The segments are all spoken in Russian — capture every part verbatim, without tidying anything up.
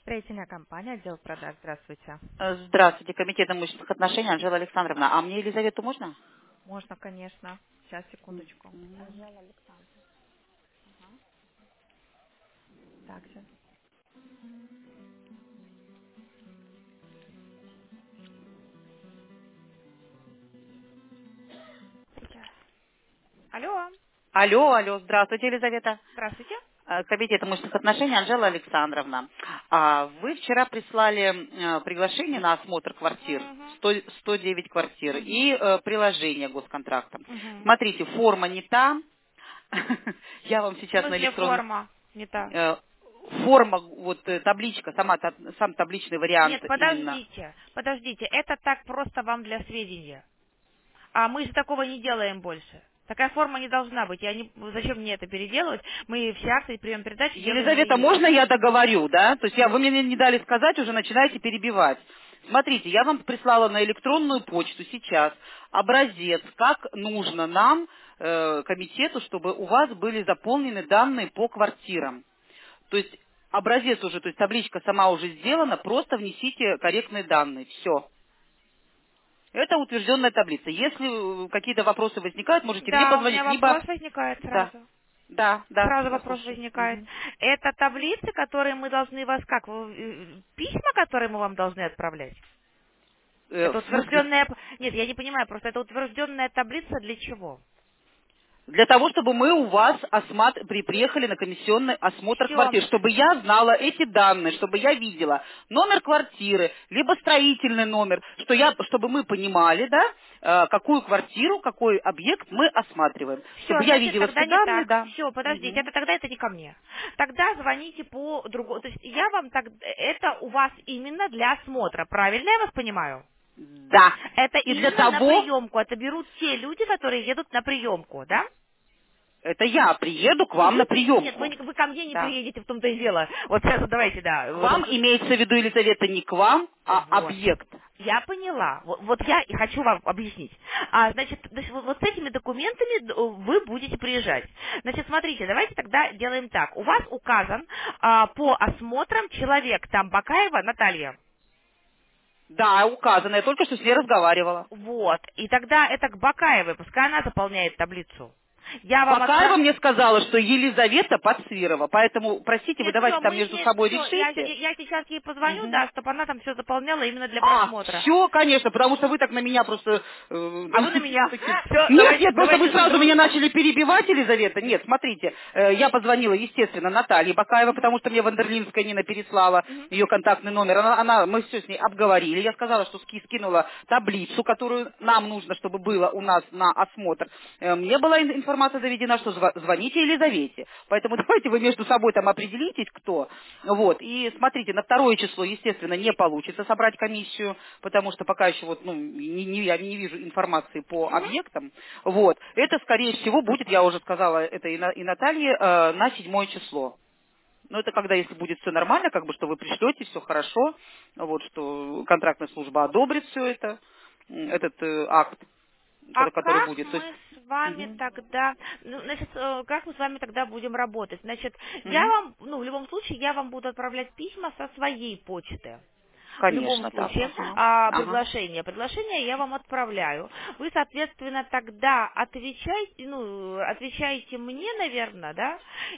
Строительная компания, отдел продаж. Здравствуйте. Э, Здравствуйте, комитет имущественных отношений, Анжела Александровна. А мне Елизавету можно? Можно, конечно. Сейчас, секундочку. Мгм. Так, сейчас. Сейчас. Алло. Алло, алло, здравствуйте, Елизавета. Здравствуйте. Э, Комитет имущественных отношений, Анжела Александровна. А, Вы вчера прислали э, приглашение на осмотр квартир, Угу. сто, сто девять квартир, Угу. и э, приложение госконтракта. Угу. Смотрите, форма не та. Я вам В сейчас на смысле электронный... форма не та? э, Форма, вот э, табличка, сама, та- сам табличный вариант Нет, именно. подождите. Подождите. Это так просто вам для сведения. А мы же такого не делаем больше. Такая форма не должна быть. Я не... Зачем мне это переделывать? Мы все акции прием передачи делаем на Елизавета, ИИС. можно я договорю, да? То есть я, вы мне не дали сказать, уже начинаете перебивать. Смотрите, я вам прислала на электронную почту сейчас образец, как нужно нам, э, комитету, чтобы у вас были заполнены данные по квартирам. То есть образец уже, то есть табличка сама уже сделана, просто внесите корректные данные, все. Это утвержденная таблица. Если э, какие-то вопросы возникают, можете мне Да, у меня позвонить, либо... вопрос возникает Да, сразу. да, да, Сразу я вопрос слушаю. возникает. Мгм. Это таблицы, которые мы должны вас как? вы- э, Письма, которые мы вам должны отправлять? Э, Это в смысле? утвержденная... Нет, я не понимаю, просто это утвержденная таблица для чего? Для того, чтобы мы у вас осмат- при- приехали на комиссионный осмотр Все. квартир, чтобы я знала эти данные, чтобы я видела номер квартиры, либо строительный номер, что я, чтобы мы понимали, да, э, какую квартиру, какой объект мы осматриваем. Все, Чтобы я значит, видела тогда все не данные, так. да. Все, подождите, Мгм. это тогда это не ко мне. Тогда звоните по другому. То есть я вам так... Это у вас именно для осмотра, правильно я вас понимаю? Да. Это И для именно на того, приемку. Это берут те люди, которые едут на приемку, да? это я приеду к Не вам вы, на при- нет, вы, приемку. не- вы ко мне не Да. приедете, в том-то и дело. Вот сейчас вот давайте, да. К Вот, вам вот, имеется в виду, Елизавета, не к вам, а вот. объект. Я поняла. Вот, вот я и хочу вам объяснить. А, значит, значит, вот, вот с этими документами д- вы будете приезжать. Значит, смотрите, давайте тогда делаем так. У вас указан а, по осмотрам человек, там Бакаева Наталья. Да, указано, я только что с ней разговаривала. Вот. И тогда это к Бакаевой, пускай она заполняет таблицу. Я вам Бакаева отправлю... мне сказала, что Елизавета Подсвирова. Поэтому, простите, вы Нет, давайте все, там мы между не, собой все, я, решите. я сейчас ей позвоню, Мгм. да, чтобы она там все заполняла именно для А, просмотра. все, конечно, потому что вы так на меня просто... э, А вы на меня. таким- Все, Нет, давайте, нет, просто вы давайте сразу меня сотрудничать. начали перебивать, Елизавета. Нет, смотрите, э, я позвонила, естественно, Наталье Бакаева, потому что мне Вандерлинская Нина переслала Мгм. ее контактный номер. Она, она- мы все с ней обговорили. Я сказала, что ски- скинула таблицу, которую нам нужно, чтобы было у нас на осмотр. Э, Мне была ин- информация доведена, что зва- звоните Елизавете. Поэтому давайте вы между собой там определитесь, кто. Вот. И смотрите, на второе число, естественно, не получится собрать комиссию, потому что пока еще вот, ну, не- не- я не вижу информации по Мгм. объектам. Вот. Это, скорее всего, будет, я уже сказала это и, на- и Наталье, э, на седьмое число. Но это когда, если будет все нормально, как бы, что вы пришлете, все хорошо, вот, что контрактная служба одобрит все это, м, этот э, акт, А ко- который как будет. То есть, мы с вами мгм, тогда, ну, значит, э, как мы с вами тогда будем работать? Значит, я мгм. вам, ну, в любом случае, я вам буду отправлять письма со своей почты. В любом Конечно, так, случае, ага, а, ага. приглашение. Приглашение я вам отправляю. Вы, соответственно, тогда отвечаете, ну, отвечаете мне, наверное, да,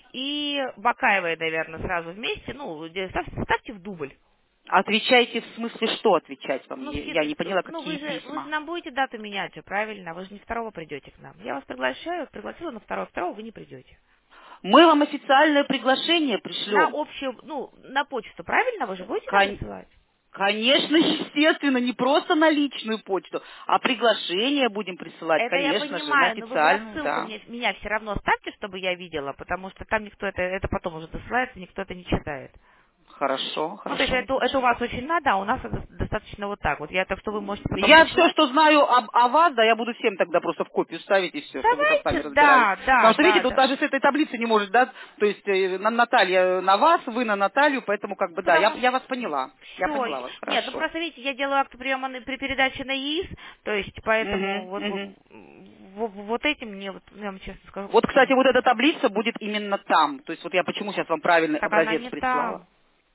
и Бакаевой, наверное, сразу вместе, ну, где- ставьте, ставьте в дубль. Отвечайте в смысле, что отвечать вам? Ну, Я скид- я не поняла, ну какие вы же, вы же письма. нам будете дату менять же, правильно? Вы же не второго придете к нам. Я вас приглашаю, пригласила на второго, второго вы не придете. Мы вам официальное приглашение На пришлем. общую, ну, на почту, правильно? Вы же будете нам Кон- присылать? Конечно, естественно, не просто на личную почту, а приглашение будем присылать, Это я конечно же, на понимаю, но вы в официальную, рассылку да. мне, меня все равно ставьте, чтобы я видела, потому что там никто это, это потом уже досылается, никто это не читает. Хорошо, Ну, то есть хорошо. это, это у вас очень надо, а у нас это достаточно вот так вот. Я так что вы можете потом Я все, досылать. что знаю об- о вас, да, я буду всем тогда просто в копию ставить и все, чтобы вы там сами Давайте, разбирались. да, да, Потому что, видите, да, тут да. даже с этой таблицы не может, да, то есть э, на- Наталья на вас, вы на Наталью, поэтому как бы, да, я, Потому я вас поняла. Я все. поняла вас, Нет, ну хорошо. просто видите, я делаю акт приема на- при передаче на ИИС, то есть поэтому Мгм, вот, вот, мгм. вот- вот этим мне, вот, я вам честно скажу, Вот, кстати, вот эта таблица будет именно там. То есть вот я почему сейчас вам правильный так она образец не прислала. там.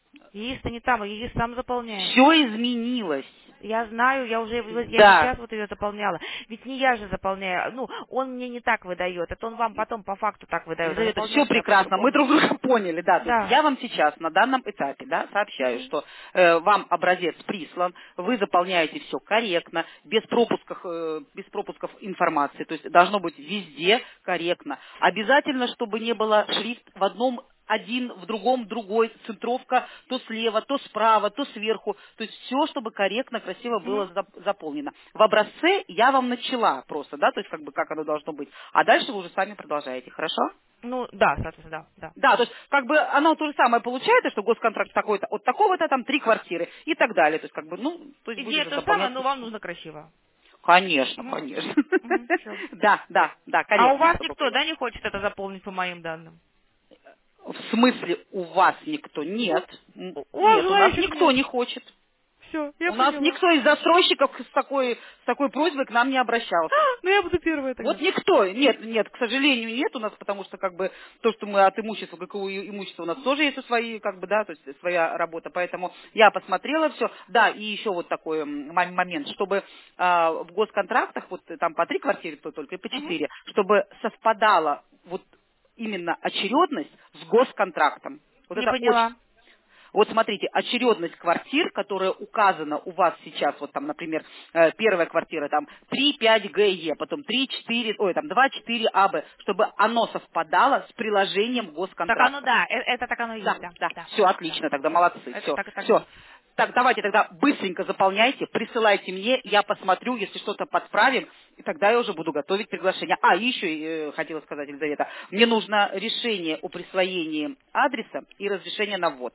ЕИС-то не там, ЕИС сам заполняет. Все изменилось. Я знаю, я уже я Да. сейчас вот ее заполняла. Ведь не я же заполняю. Ну, он мне не так выдает. Это он вам потом по факту так выдает. А Это все заполняешь я прекрасно, мы по-другому. друг друга поняли, да. То есть Да. я вам сейчас на данном этапе, да, сообщаю, Мгм. что э, вам образец прислан, вы заполняете все корректно, без пропусков, э, без пропусков информации, то есть должно быть везде корректно. Обязательно, чтобы не было шрифт в одном один, в другом другой, центровка то слева, то справа, то сверху. То есть все, чтобы корректно, красиво было Мгм. зап- заполнено. В образце я вам начала просто, да, то есть как бы как оно должно быть. А дальше вы уже сами продолжаете, хорошо? Ну, да, соответственно, да, да. Да, то есть как бы оно то же самое получается, что госконтракт такой-то, от такого-то там три квартиры и так далее. То есть как бы, ну, то есть будет Идея уже то же самое, заполнять. но вам нужно красиво. Конечно, Мгм. конечно. Мгм. Всё. Да, да, да, А у корректно, вас чтобы никто, было. да, не хочет это заполнить по моим данным? В смысле, у вас никто? Нет. М, У у вас Нет, у нас желающих никто нет. не хочет. Все, я У нас поняла. никто из застройщиков с такой, с такой просьбой к нам не обращался. Ну, я буду первая Вот тогда. никто, нет, нет, к сожалению, нет у нас, потому что как бы то, что мы от имущества, какого имущества у нас тоже есть свои, как бы, да, то есть своя работа, поэтому я посмотрела все, да, и еще вот такой м, мом- момент, чтобы а, в госконтрактах, вот там по три квартиры, то только и по Мгм. четыре, чтобы совпадала вот именно очередность с госконтрактом. Вот Не это очень. поняла. Вот смотрите, очередность квартир, которая указана у вас сейчас, вот там, например, э, первая квартира, там, три пять гэ е, потом три четыре, ой, там, два четыре а бэ, чтобы оно совпадало с приложением Так оно, госконтракта. да, э- это так оно и Да, есть, да, да, да, все да, да, отлично, тогда да. молодцы, Это все, так и так и все. есть. Так, давайте тогда быстренько заполняйте, присылайте мне, я посмотрю, если что-то подправим, и тогда я уже буду готовить приглашение. А, и еще э, хотела сказать, Елизавета, мне нужно решение о присвоении адреса и разрешение на ввод.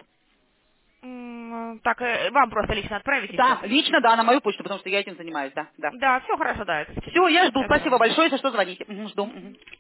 М, Так, э, вам просто лично отправить и Да, все. лично, да, на мою почту, потому что я этим занимаюсь, да, да. Да, все хорошо, да, это Все, я жду. я Спасибо сделаю. большое, если что, звоните. Мгм, жду. Мгм.